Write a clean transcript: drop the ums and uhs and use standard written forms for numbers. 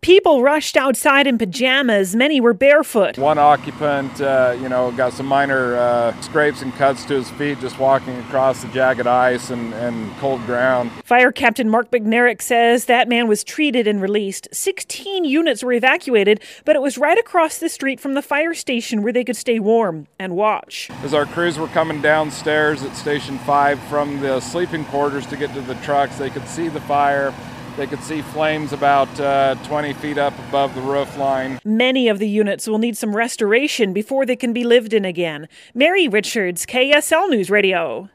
People rushed outside in pajamas. Many were barefoot. One occupant, got some minor scrapes and cuts to his feet just walking across the jagged ice and cold ground. Fire Captain Mark McNarick says that man was treated and released. 16 units were evacuated, but it was right across the street from the fire station where they could stay warm and watch. As our crews were coming downstairs at Station 5 from the sleeping quarters to get to the trucks, they could see the fire. They could see flames about 20 feet up above the roof line. Many of the units will need some restoration before they can be lived in again. Mary Richards, KSL News Radio.